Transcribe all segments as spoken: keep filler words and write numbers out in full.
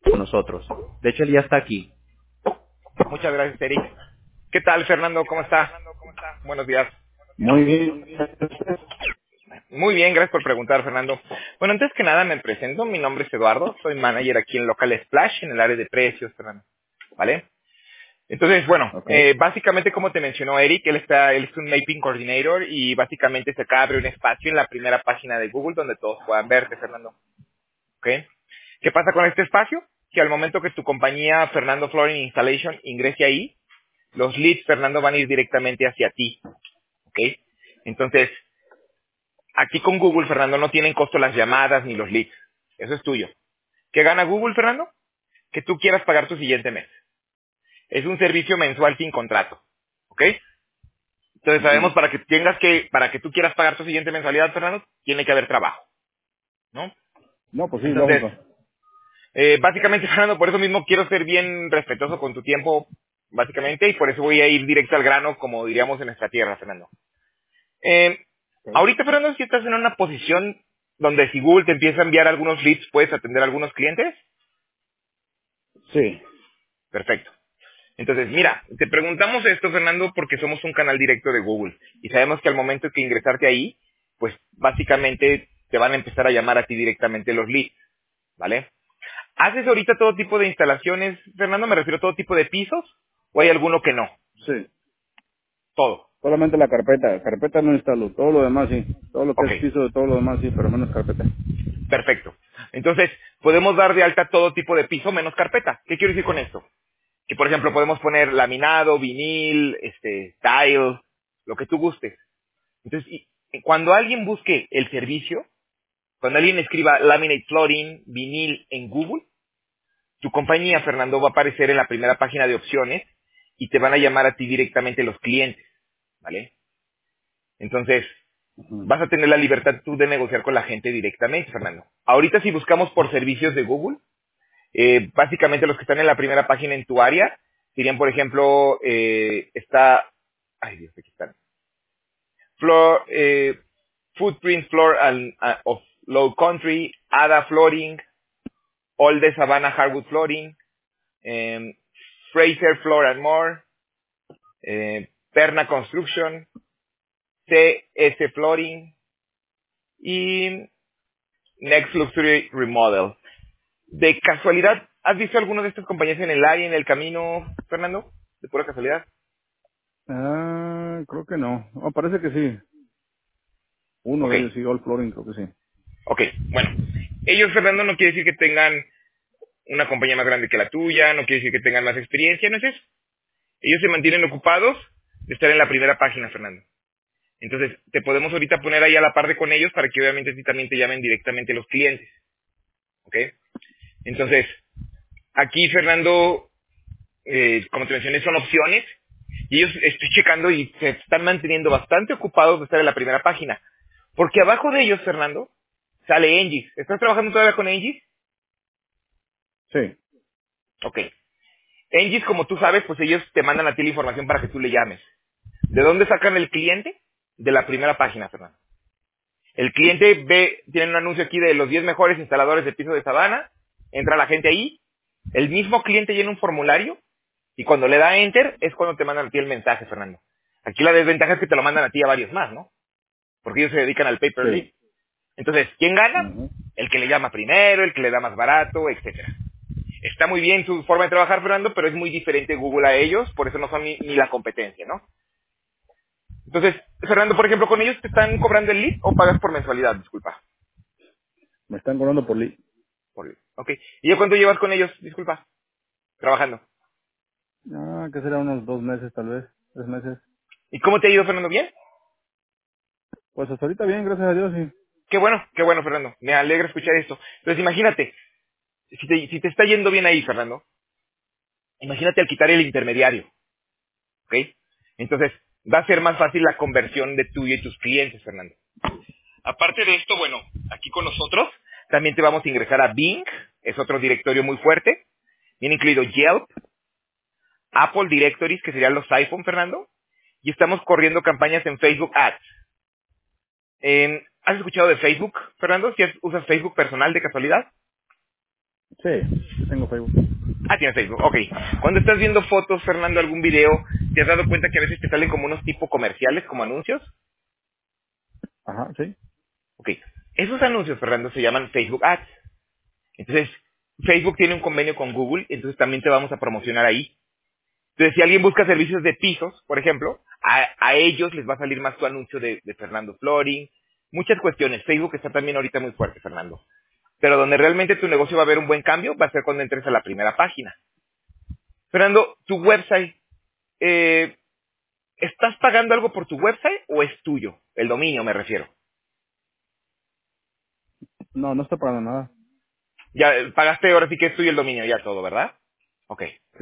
con nosotros. De hecho, él ya está aquí. Muchas gracias, Eric. ¿Qué tal, Fernando? ¿Cómo está? Buenos días. Muy bien. Muy bien, gracias por preguntar, Fernando. Bueno, antes que nada me presento. Mi nombre es Eduardo. Soy manager aquí en Local Splash, en el área de precios, Fernando. ¿Vale? Entonces, bueno, Ok. eh, básicamente como te mencionó Eric, él está, él es un Mapping Coordinator y básicamente se acaba de abrir un espacio en la primera página de Google donde todos puedan verte, Fernando. ¿Ok? ¿Qué pasa con este espacio? Que al momento que tu compañía Fernando Flooring Installation ingrese ahí, los leads, Fernando, van a ir directamente hacia ti. ¿Ok? Entonces, aquí con Google, Fernando, no tienen costo las llamadas ni los leads. Eso es tuyo. ¿Qué gana Google, Fernando? Que tú quieras pagar tu siguiente mes. Es un servicio mensual sin contrato. ¿Ok? Entonces Ujú. sabemos para que tengas que, para que tú quieras pagar tu siguiente mensualidad, Fernando, tiene que haber trabajo, ¿no? No, pues sí, Entonces, lógico. eh, básicamente, Fernando, por eso mismo quiero ser bien respetuoso con tu tiempo, básicamente, y por eso voy a ir directo al grano, como diríamos en nuestra tierra, Fernando. Eh, Ok. ahorita, Fernando, si estás en una posición donde si Google te empieza a enviar algunos leads, puedes atender a algunos clientes. Sí. Perfecto. Entonces, mira, te preguntamos esto, Fernando, porque somos un canal directo de Google y sabemos que al momento que ingresarte ahí, pues básicamente te van a empezar a llamar a ti directamente los leads, ¿vale? ¿Haces ahorita todo tipo de instalaciones, Fernando? Me refiero a todo tipo de pisos, ¿o hay alguno que no? Sí. Todo. Solamente la carpeta. Carpeta no instalo. Todo lo demás sí. Todo lo que Ok, es piso de todo lo demás sí, pero menos carpeta. perfecto. Entonces, podemos dar de alta todo tipo de piso menos carpeta. ¿Qué quiero decir con esto? Que, por ejemplo, podemos poner laminado, vinil, este, tile, lo que tú gustes. Entonces, y- y cuando alguien busque el servicio, cuando alguien escriba laminate flooring, vinil en Google, tu compañía, Fernando, va a aparecer en la primera página de opciones y te van a llamar a ti directamente los clientes, ¿vale? Entonces, Ujú. vas a tener la libertad tú de negociar con la gente directamente, Fernando. Ahorita si buscamos por servicios de Google, eh, básicamente los que están en la primera página en tu área serían, por ejemplo, eh, está, ay Dios, aquí están. Floor, eh, Footprint Floor and, uh, of Low Country, Ada Flooring, All the Savannah Hardwood Flooring, em, Fraser Floor and More, eh, Perna Construction, C S Flooring y Next Luxury Remodel. ¿De casualidad has visto alguno de estas compañías en el área, en el camino, Fernando? ¿De pura casualidad? Ah, creo que no. Oh, parece que sí. Uno Ok, de ellos sí, All Flooring, creo que sí. ok, bueno. Ellos, Fernando, no quiere decir que tengan una compañía más grande que la tuya, no quiere decir que tengan más experiencia, no es eso. Ellos se mantienen ocupados de estar en la primera página, Fernando. Entonces, te podemos ahorita poner ahí a la par de con ellos para que obviamente a ti también te llamen directamente los clientes. ¿Ok? Entonces, aquí, Fernando, eh, como te mencioné, son opciones. Y ellos estoy checando y se están manteniendo bastante ocupados de estar en la primera página. Porque abajo de ellos, Fernando, sale Engis. ¿Estás trabajando todavía con Engis? Sí. Ok. Engis, como tú sabes, pues ellos te mandan a ti la información para que tú le llames. ¿De dónde sacan el cliente? De la primera página, Fernando. El cliente ve, tiene un anuncio aquí de los diez mejores instaladores de piso de Sabana, entra la gente ahí, el mismo cliente llena un formulario y cuando le da enter es cuando te mandan a ti el mensaje, Fernando. Aquí la desventaja es que te lo mandan a ti a varios más, ¿no? Porque ellos se dedican al pay per lead. Sí. Entonces, ¿quién gana? Ujú. El que le llama primero, el que le da más barato, etcétera. Está muy bien su forma de trabajar, Fernando, pero es muy diferente Google a ellos, por eso no son ni, ni la competencia, ¿no? Entonces, Fernando, por ejemplo, ¿con ellos te están cobrando el lead o pagas por mensualidad? Disculpa. Me están cobrando por li. Por lead. Ok. ¿Y ya cuánto llevas con ellos? Disculpa. Trabajando. Ah, que será unos dos meses tal vez. Tres meses. ¿Y cómo te ha ido, Fernando? ¿Bien? Pues hasta ahorita bien, gracias a Dios, sí. Qué bueno, qué bueno, Fernando. Me alegra escuchar esto. Entonces, imagínate, si te, si te está yendo bien ahí, Fernando, imagínate al quitar el intermediario, ¿ok? Entonces, va a ser más fácil la conversión de tú y tus clientes, Fernando. Aparte de esto, bueno, aquí con nosotros también te vamos a ingresar a Bing, es otro directorio muy fuerte. Viene incluido Yelp, Apple Directories, que serían los iPhone, Fernando. Y estamos corriendo campañas en Facebook Ads. Eh, ¿Has escuchado de Facebook, Fernando? ¿Si has- usas Facebook personal de casualidad? Sí, sí tengo Facebook. Ah, tienes Facebook, ok. Cuando estás viendo fotos, Fernando, algún video, ¿te has dado cuenta que a veces te salen como unos tipo comerciales, como anuncios? Ajá, sí. Ok. Esos anuncios, Fernando, se llaman Facebook Ads. Entonces, Facebook tiene un convenio con Google, entonces también te vamos a promocionar ahí. Entonces, si alguien busca servicios de pisos, por ejemplo, a, a ellos les va a salir más tu anuncio de, de Fernando Flooring. Muchas cuestiones. Facebook está también ahorita muy fuerte, Fernando. Pero donde realmente tu negocio va a ver un buen cambio va a ser cuando entres a la primera página. Fernando, tu website, eh, ¿estás pagando algo por tu website o es tuyo? El dominio me refiero. No, no estoy pagando nada. Ya eh, pagaste, ahora sí que es tuyo el dominio, ya todo, ¿verdad? Ok. Sí.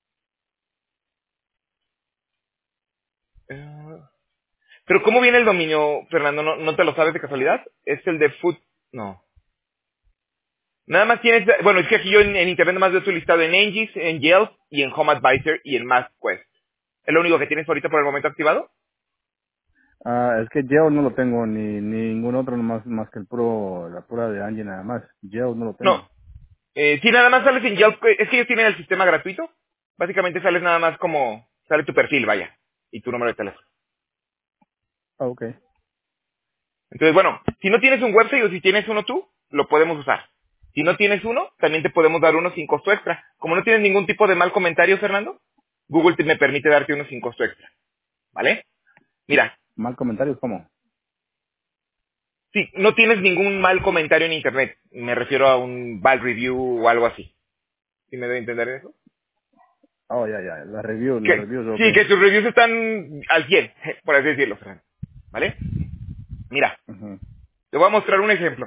Eh, Pero ¿cómo viene el dominio, Fernando? ¿No, no te lo sabes de casualidad? ¿Es el de food? No. Nada más tienes, bueno, es que aquí yo en, en internet nada más veo tu listado en Angie's, en Yelp y en Home Advisor y en MapQuest. ¿Es lo único que tienes ahorita por el momento activado? Ah, es que Geo no lo tengo, ni, ni ningún otro más, más que el puro, la pura de Angie nada más. Geo no lo No. tengo. Eh, si nada más sales en Yelp, eh, es que ellos tienen el sistema gratuito. Básicamente sales nada más como, sale tu perfil, vaya, y tu número de teléfono. Ah, ok. Entonces, bueno, si no tienes un website o si tienes uno tú, lo podemos usar. Si no tienes uno, también te podemos dar uno sin costo extra. Como no tienes ningún tipo de mal comentario, Fernando, Google te me permite darte uno sin costo extra. ¿Vale? Mira, Mal comentarios, ¿cómo? si no tienes ningún mal comentario en Internet, me refiero a un bad review o algo así. ¿Sí me debe entender eso? Oh, ya, ya. Las reviews, las Que, reviews, ok. sí, que tus reviews están al cien, por así decirlo, Fernando. ¿Vale? Mira, Ujú. te voy a mostrar un ejemplo.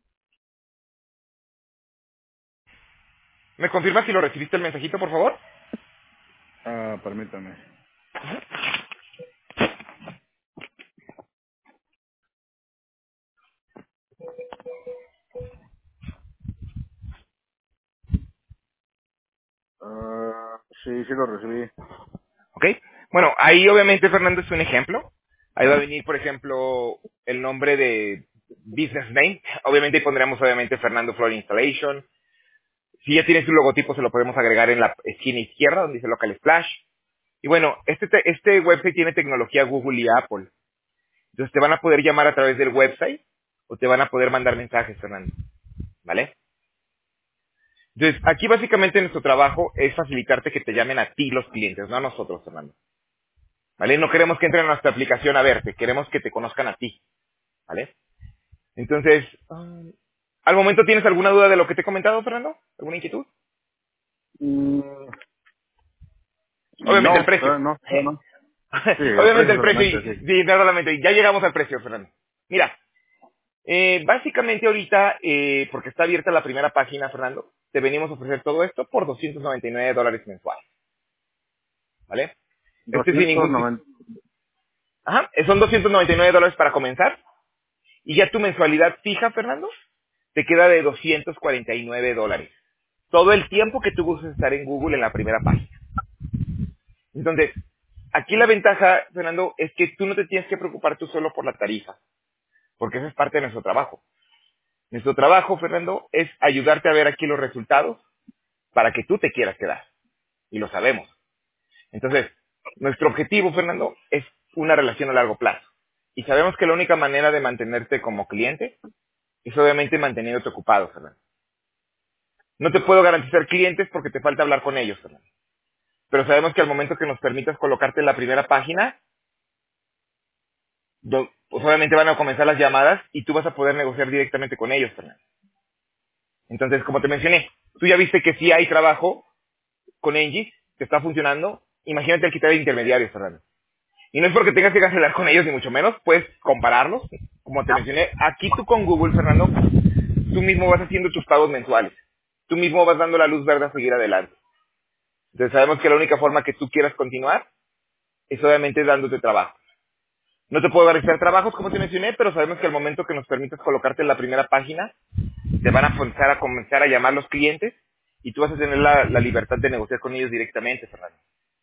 ¿Me confirmas si lo recibiste el mensajito, por favor? Ah, permítame. Ah, sí, sí lo recibí. ¿Ok? Bueno, ahí obviamente, Fernando, es un ejemplo. Ahí va a venir, por ejemplo, el nombre de business name. Obviamente ahí pondremos, obviamente, Fernando Floor Installation. Si ya tienes un logotipo, se lo podemos agregar en la esquina izquierda, donde dice Local Splash. Y bueno, este, te- este website tiene tecnología Google y Apple. Entonces te van a poder llamar a través del website o te van a poder mandar mensajes, Fernando. ¿Vale? Entonces, aquí básicamente nuestro trabajo es facilitarte que te llamen a ti los clientes, no a nosotros, Fernando. ¿Vale? No queremos que entren a nuestra aplicación a verte, queremos que te conozcan a ti. ¿Vale? Entonces, ah, ¿al momento tienes alguna duda de lo que te he comentado, Fernando? ¿Alguna inquietud? Mm, Obviamente el no, precio. eh, no, no, no. Sí, el Obviamente precio el precio solamente, y, sí. sí, no solamente, ya llegamos al precio, Fernando. Mira, eh, básicamente ahorita, eh, porque está abierta la primera página, Fernando, te venimos a ofrecer todo esto por doscientos noventa y nueve dólares mensuales, ¿vale? Este sin doscientos ningún tipo. noventa. Ajá, eh, son doscientos noventa y nueve dólares para comenzar y ya tu mensualidad fija, Fernando, te queda de doscientos cuarenta y nueve dólares. Todo el tiempo que tú gustes estar en Google en la primera página. Entonces, aquí la ventaja, Fernando, es que tú no te tienes que preocupar tú solo por la tarifa, porque esa es parte de nuestro trabajo. Nuestro trabajo, Fernando, es ayudarte a ver aquí los resultados para que tú te quieras quedar. Y lo sabemos. Entonces, nuestro objetivo, Fernando, es una relación a largo plazo. Y sabemos que la única manera de mantenerte como cliente es obviamente manteniéndote ocupado, Fernando. No te puedo garantizar clientes porque te falta hablar con ellos, Fernando. Pero sabemos que al momento que nos permitas colocarte en la primera página, do- pues obviamente van a comenzar las llamadas y tú vas a poder negociar directamente con ellos, Fernando. Entonces, como te mencioné, tú ya viste que sí hay trabajo con Engis, que está funcionando. Imagínate el quitar de intermediarios, Fernando. Y no es porque tengas que cancelar con ellos, ni mucho menos, puedes compararlos. Como te mencioné, aquí tú con Google, Fernando, tú mismo vas haciendo tus pagos mensuales. Tú mismo vas dando la luz verde a seguir adelante. Entonces sabemos que la única forma que tú quieras continuar es obviamente dándote trabajo. No te puedo garantizar trabajos, como te mencioné, pero sabemos que al momento que nos permitas colocarte en la primera página, te van a comenzar a comenzar a llamar los clientes y tú vas a tener la, la libertad de negociar con ellos directamente, Fernando.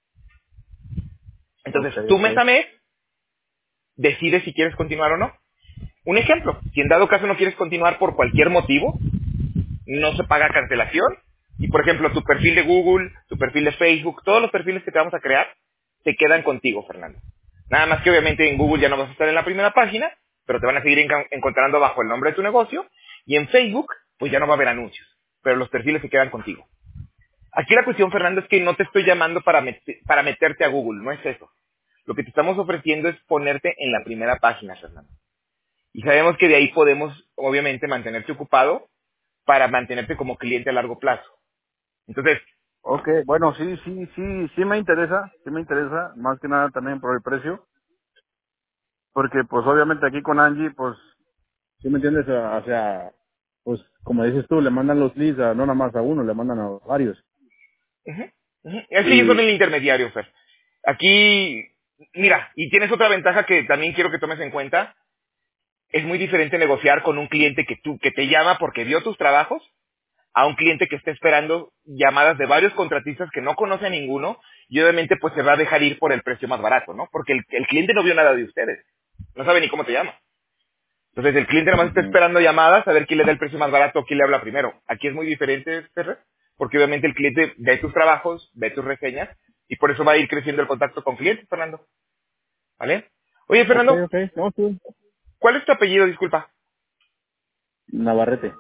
Ok, Entonces, tú ok. mes a mes decides si quieres continuar o no. Un ejemplo, si en dado caso no quieres continuar por cualquier motivo, no se paga cancelación. Y por ejemplo, tu perfil de Google, tu perfil de Facebook, todos los perfiles que te vamos a crear, se quedan contigo, Fernando. Nada más que obviamente en Google ya no vas a estar en la primera página, pero te van a seguir enca- encontrando bajo el nombre de tu negocio. Y en Facebook, pues ya no va a haber anuncios, pero los perfiles se quedan contigo. Aquí la cuestión, Fernando, es que no te estoy llamando para, met- para meterte a Google, no es eso. Lo que te estamos ofreciendo es ponerte en la primera página, Fernando. Y sabemos que de ahí podemos, obviamente, mantenerte ocupado para mantenerte como cliente a largo plazo. Entonces, Ok, bueno, sí, sí, sí, sí me interesa, sí me interesa, más que nada también por el precio, porque pues obviamente aquí con Angie, pues, ¿sí me entiendes? O sea, pues como dices tú, le mandan los leads a, no nada más a uno, le mandan a varios. ujú, ujú. Es que ellos son Y, el intermediario, Fer. Aquí, mira, y tienes otra ventaja que también quiero que tomes en cuenta. Es muy diferente negociar con un cliente que tú, que te llama porque vio tus trabajos, a un cliente que está esperando llamadas de varios contratistas que no conoce a ninguno y obviamente pues se va a dejar ir por el precio más barato, ¿no? Porque el, el cliente no vio nada de ustedes. No sabe ni cómo te llama. Entonces el cliente nada más está ujú, esperando llamadas a ver quién le da el precio más barato o quién le habla primero. Aquí es muy diferente, Ferrer, porque obviamente el cliente ve tus trabajos, ve tus reseñas y por eso va a ir creciendo el contacto con clientes, Fernando. ¿Vale? Oye, ok, Fernando, ok, no, sí. ¿cuál es tu apellido? Disculpa. Navarrete.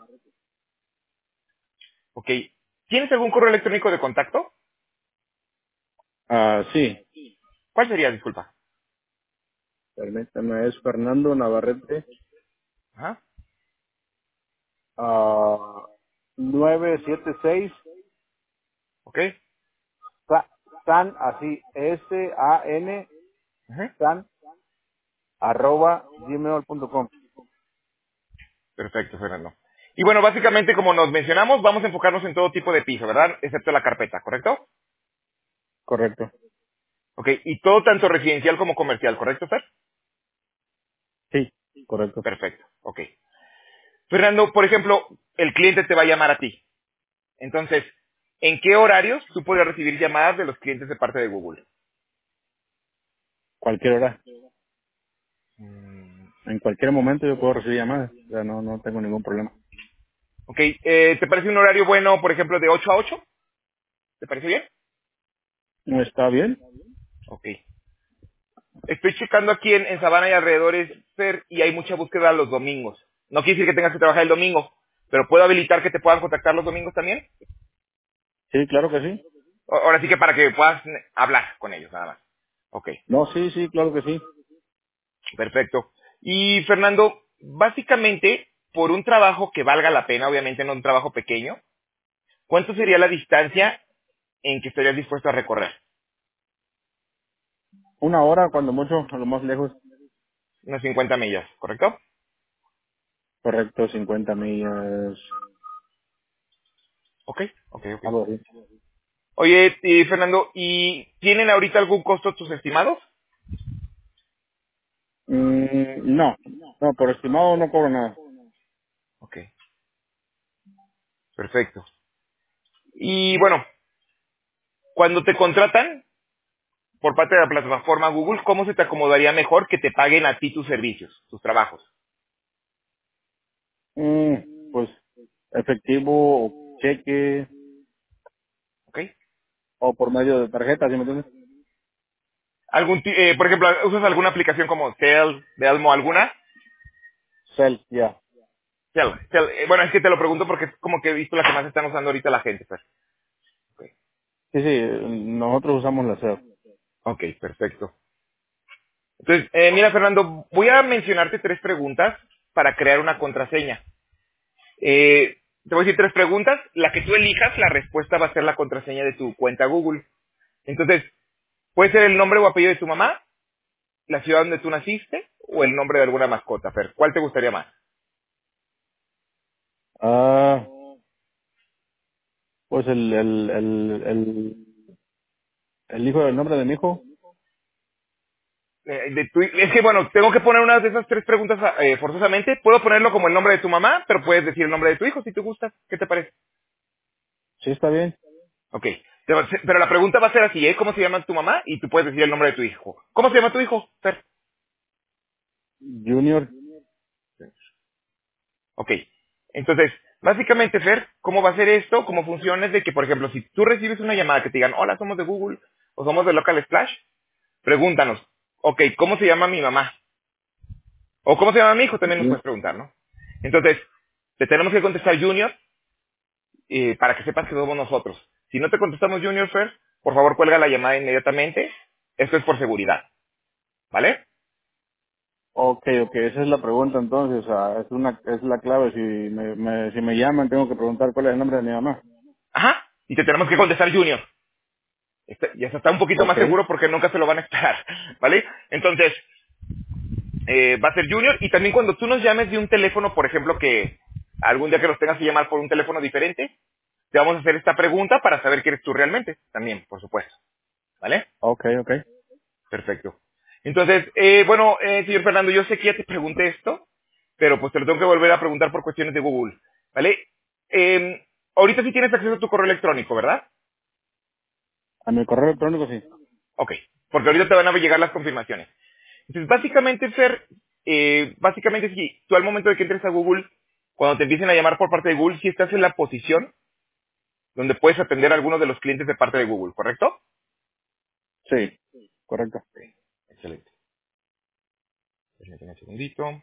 Ok. ¿Tienes algún correo electrónico de contacto? Ah, sí, ¿Cuál sería? Disculpa. permítame, es Fernando Navarrete, Ajá. ah, nueve siete seis, Ok. Sa- San, así, S A N, Ujú. San, arroba gmail punto com. Perfecto, Fernando. Y bueno, básicamente como nos mencionamos, vamos a enfocarnos en todo tipo de piso, ¿verdad? Excepto la carpeta, ¿correcto? Correcto. Ok. Y todo tanto residencial como comercial, ¿correcto, Fer? Sí, correcto. Perfecto. Ok. Fernando, por ejemplo, el cliente te va a llamar a ti. Entonces, ¿en qué horarios tú podrías recibir llamadas de los clientes de parte de Google? Cualquier hora. Mm, En cualquier momento yo puedo recibir llamadas. O sea, no, no tengo ningún problema. ok. Eh, ¿te parece un horario bueno, por ejemplo, de ocho a ocho? ¿Te parece bien? ¿No está bien? Ok. Estoy checando aquí en, en Sabana y alrededores, Fer, y hay mucha búsqueda los domingos. No quiere decir que tengas que trabajar el domingo, pero ¿puedo habilitar que te puedan contactar los domingos también? Sí, claro que sí. O- Ahora sí que para que puedas eh, hablar con ellos, nada más. Ok, No, sí, sí, claro que sí. perfecto. Y Fernando, básicamente, por un trabajo que valga la pena, obviamente no un trabajo pequeño, ¿cuánto sería la distancia en que estarías dispuesto a recorrer? Una hora, cuando mucho, a lo más lejos. Unas cincuenta millas, ¿correcto? Correcto, cincuenta millas, Ok, ok, ok. algo así. Oye, y Fernando, ¿y tienen ahorita algún costo tus estimados? Mm, no, no, por estimado no cobro nada. Ok, perfecto. Y bueno, cuando te contratan por parte de la plataforma Google, ¿cómo se te acomodaría mejor que te paguen a ti tus servicios, tus trabajos? Mm, pues efectivo, o cheque, ¿Ok? o por medio de tarjeta, ¿sí me entiendes? ¿Algún, ti- eh, por ejemplo, ¿usas alguna aplicación como Tel, Delmo, alguna? Cel, ya. Tel, Tel, eh, bueno, es que te lo pregunto porque es como que he visto la que más están usando ahorita la gente. Pues. Ok, Sí, sí, nosotros usamos la Cel. ok, perfecto. Entonces, eh, mira, Fernando, voy a mencionarte tres preguntas para crear una contraseña. Eh, te voy a decir tres preguntas. La que tú elijas, la respuesta va a ser la contraseña de tu cuenta Google. Entonces, puede ser el nombre o apellido de tu mamá, la ciudad donde tú naciste o el nombre de alguna mascota. Fer, ¿cuál te gustaría más? Ah, pues el, el, el, el, el hijo del nombre de mi hijo, Eh, de tu- es que, bueno, tengo que poner una de esas tres preguntas eh, forzosamente. Puedo ponerlo como el nombre de tu mamá, pero puedes decir el nombre de tu hijo si te gusta. ¿Qué te parece? sí está bien, Ok. Te va a ser- Pero la pregunta va a ser así, ¿eh? ¿Cómo se llama tu mamá? Y tú puedes decir el nombre de tu hijo. ¿Cómo se llama tu hijo, Fer? Junior, Ok. Entonces, Básicamente, Fer, ¿cómo va a ser esto? ¿Cómo funciona? Es de que, por ejemplo, si tú recibes una llamada que te digan, hola, somos de Google o somos de Local Splash, pregúntanos, ok, ¿cómo se llama mi mamá? O ¿cómo se llama mi hijo? También nos Ujú. puedes preguntar, ¿no? Entonces, te tenemos que contestar Junior eh, para que sepas que somos nosotros. Si no te contestamos Junior, Fer, por favor cuelga la llamada inmediatamente. Esto es por seguridad, ¿vale? Ok, ok, esa es la pregunta entonces, o sea, es una, es la clave, si me, me, si me llaman tengo que preguntar cuál es el nombre de mi mamá. Ajá. Y te tenemos que contestar Junior. Este, ya se está un poquito Ok, más seguro porque nunca se lo van a esperar, ¿vale? Entonces, eh, va a ser Junior. Y también cuando tú nos llames de un teléfono, por ejemplo, que algún día que nos tengas que llamar por un teléfono diferente, te vamos a hacer esta pregunta para saber que eres tú realmente. También, por supuesto, ¿vale? ok, ok. Perfecto. Entonces, eh, bueno, eh, señor Fernando, yo sé que ya te pregunté esto, pero pues te lo tengo que volver a preguntar por cuestiones de Google, ¿vale? Eh, ahorita sí tienes acceso a tu correo electrónico, ¿verdad? A mi correo electrónico sí. Ok, porque ahorita te van a llegar las confirmaciones. Entonces, básicamente, Fer, eh, básicamente si tú al momento de que entres a Google, cuando te empiecen a llamar por parte de Google, si estás en la posición donde puedes atender a algunos de los clientes de parte de Google, ¿correcto? Sí, correcto. Ok, excelente. Permíteme un segundito.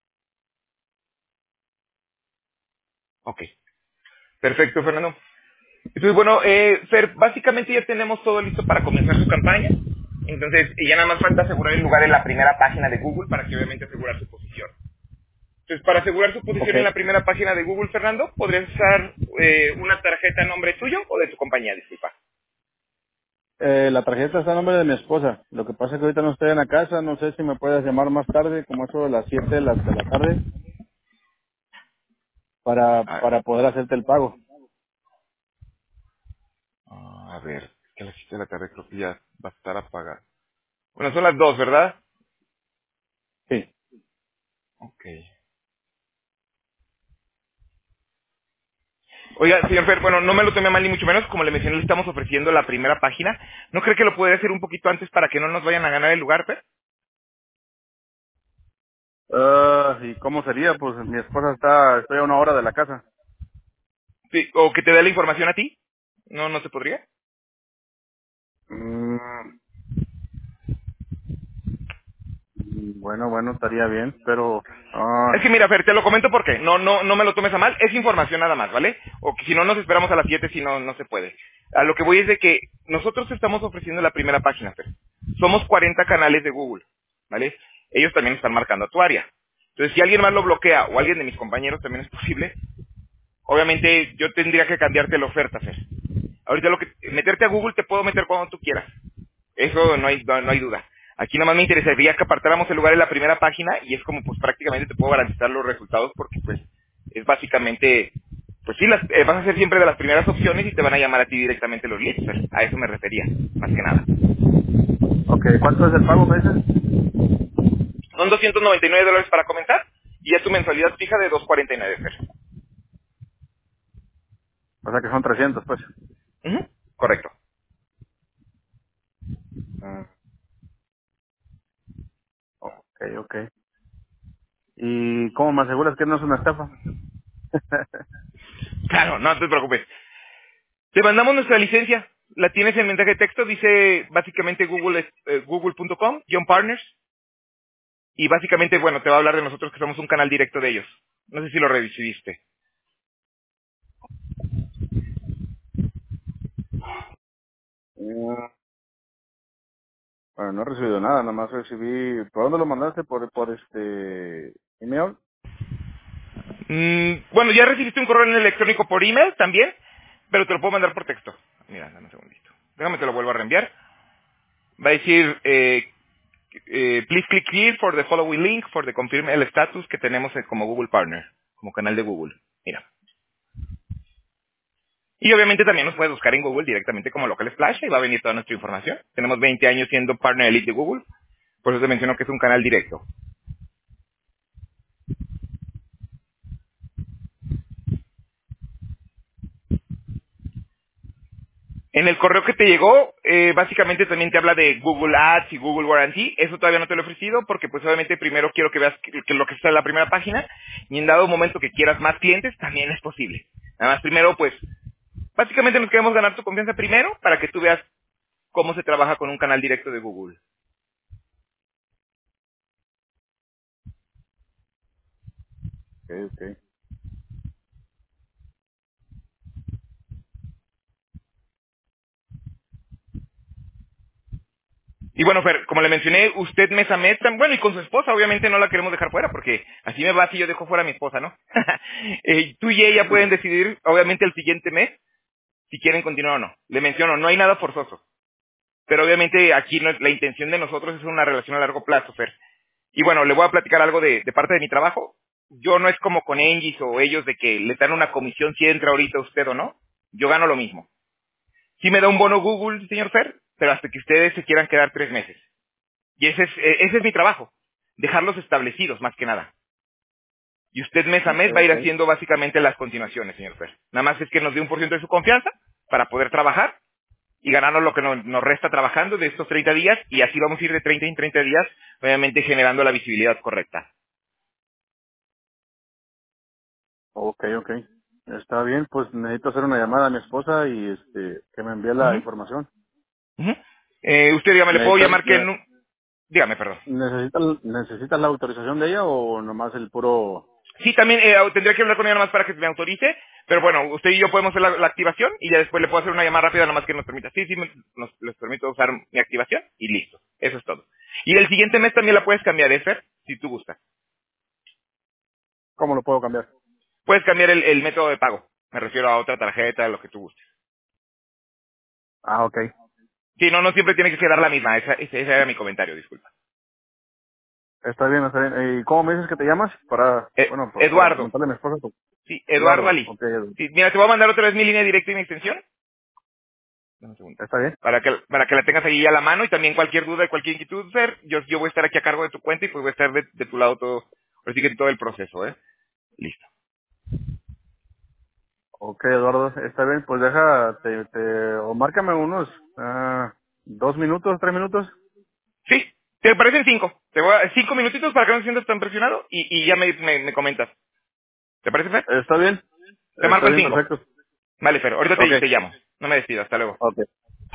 Ok, perfecto, Fernando. Entonces, bueno, eh, Fer, básicamente ya tenemos todo listo para comenzar su campaña. Entonces, y ya nada más falta asegurar el lugar en la primera página de Google para que obviamente asegurar su posición. Entonces, para asegurar su Ok, posición en la primera página de Google, Fernando, ¿podrías usar eh, una tarjeta a nombre tuyo o de tu compañía? Disculpa. eh, la tarjeta está a nombre de mi esposa. Lo que pasa es que ahorita no estoy en la casa, no sé si me puedes llamar más tarde, como eso de las siete de la, de la tarde, para, A, para poder hacerte el pago. a ver, que la cita de la tarde creo que ya va a estar apagada. Bueno, son las dos, ¿verdad? Sí. Ok. Oiga, señor Fer, bueno, no me lo tome mal ni mucho menos, como le mencioné, le estamos ofreciendo la primera página. ¿No cree que lo puede hacer un poquito antes para que no nos vayan a ganar el lugar, Fer? Ah, ¿y cómo sería? Pues mi esposa está, estoy a una hora de la casa. Sí, o que te dé la información a ti. No, no se podría. Mm, bueno, bueno, estaría bien, pero... Es ah, que mira, Fer, te lo comento porque no, no, no me lo tomes a mal, es información nada más, ¿vale? O que si no nos esperamos a las siete, si no, no se puede. A lo que voy es de que nosotros estamos ofreciendo la primera página, Fer. Somos cuarenta canales de Google, ¿vale? Ellos también están marcando a tu área. Entonces, si alguien más lo bloquea o alguien de mis compañeros también es posible, obviamente yo tendría que cambiarte la oferta, Fer. Ahorita lo que meterte a Google te puedo meter cuando tú quieras. Eso no hay, no, no hay duda. Aquí nomás me interesaría que apartáramos el lugar en la primera página y es como pues prácticamente te puedo garantizar los resultados porque pues es básicamente, pues sí, las, eh, vas a ser siempre de las primeras opciones y te van a llamar a ti directamente los leads. Fer. A eso me refería, más que nada. ok, ¿cuánto es el pago, me dices? Son doscientos noventa y nueve dólares para comenzar y es tu mensualidad fija de doscientos cuarenta y nueve. Fer. O sea que son trescientos, pues. Ujú, correcto. Ah, ok, ok. ¿Y cómo me aseguras que no es una estafa? Claro, no te preocupes. Te mandamos nuestra licencia. La tienes en mensaje de texto, dice básicamente Google, eh, google punto com, John Partners. Y básicamente, bueno, te va a hablar de nosotros que somos un canal directo de ellos. No sé si lo recibiste. Mm, bueno, no he recibido nada, nada más recibí... ¿Por dónde lo mandaste? ¿Por, por este email? Mm, bueno, ya recibiste un correo electrónico por email también, pero te lo puedo mandar por texto. Mira, dame un segundito. Déjame te lo vuelvo a reenviar. Va a decir, eh, eh, please click here for the following link for the confirm el status que tenemos eh, como Google Partner, como canal de Google. Mira. Y obviamente también nos puedes buscar en Google directamente como Local Splash y va a venir toda nuestra información. Tenemos veinte años siendo Partner Elite de Google, por eso te menciono que es un canal directo. En el correo que te llegó, eh, básicamente también te habla de Google Ads y Google Warranty. Eso todavía no te lo he ofrecido porque pues obviamente primero quiero que veas que, que lo que está en la primera página y en dado momento que quieras más clientes también es posible. Nada más primero pues básicamente nos queremos ganar tu confianza primero para que tú veas cómo se trabaja con un canal directo de Google. Okay, okay. Y bueno, Fer, como le mencioné, usted mes a mes, tan- bueno, y con su esposa, obviamente no la queremos dejar fuera, porque así me va si yo dejo fuera a mi esposa, ¿no? Eh, tú y ella pueden decidir, obviamente, el siguiente mes, si quieren continuar o no. Le menciono, no hay nada forzoso. Pero obviamente aquí no es- la intención de nosotros es una relación a largo plazo, Fer. Y bueno, le voy a platicar algo de, de parte de mi trabajo. Yo no es como con Engis o ellos de que le dan una comisión si entra ahorita usted o no. Yo gano lo mismo. Sí me da un bono Google, señor Fer, pero hasta que ustedes se quieran quedar tres meses. Y ese es, eh, ese es mi trabajo, dejarlos establecidos más que nada. Y usted mes a mes Okay, va a ir okay. haciendo básicamente las continuaciones, señor Fer. Nada más es que nos dé un por ciento de su confianza para poder trabajar y ganarnos lo que nos, nos resta trabajando de estos treinta días y así vamos a ir de treinta en treinta días, obviamente generando la visibilidad correcta. Okay, okay. Está bien, pues necesito hacer una llamada a mi esposa y este que me envíe la Ujú, información. ujú. Eh, usted dígame, ¿le puedo ¿Necesitas, llamar que ne- nu- dígame, perdón. necesitas, necesitas la autorización de ella o nomás el puro... Sí, también eh, au- tendría que hablar con ella nomás para que me autorice, pero bueno, usted y yo podemos hacer la, la activación y ya después le puedo hacer una llamada rápida nomás que nos permita. Sí, sí, me- nos, les permito usar mi activación y listo. Eso es todo. Y el siguiente mes también la puedes cambiar, ¿eh, Fer? Si tú gustas. ¿Cómo lo puedo cambiar? Puedes cambiar el, el método de pago. Me refiero a otra tarjeta, lo que tú gustes. Ah, okay. Sí, no, no siempre tiene que quedar la misma. Esa, ese, ese era mi comentario, disculpa. Está bien, está bien. ¿Y cómo me dices que te llamas? Para, Eh, bueno, pa- para Eduardo. comentarle a mi esposa. tu- Sí, Eduardo Eduardo. Ali. Okay, Edu. Sí, mira, te voy a mandar otra vez mi línea directa y mi extensión. Dame un segundo. ¿Está bien? Para que, para que la tengas ahí a la mano y también cualquier duda y cualquier inquietud, Fer, yo, yo voy a estar aquí a cargo de tu cuenta y pues voy a estar de, de tu lado todo, así que todo el proceso, ¿eh? Listo. Ok, Eduardo, está bien, pues deja, te, te, o márcame unos ah, dos minutos, tres minutos. Sí, ¿te parecen cinco? Te voy a, cinco minutitos para que no te sientas tan presionado y, y ya me, me, me comentas. ¿Te parece, Fer? ¿Está bien? Te Está marco en bien, cinco. perfecto. Vale, Fer, ahorita Ok, te, te llamo. No me despido, hasta luego. ok.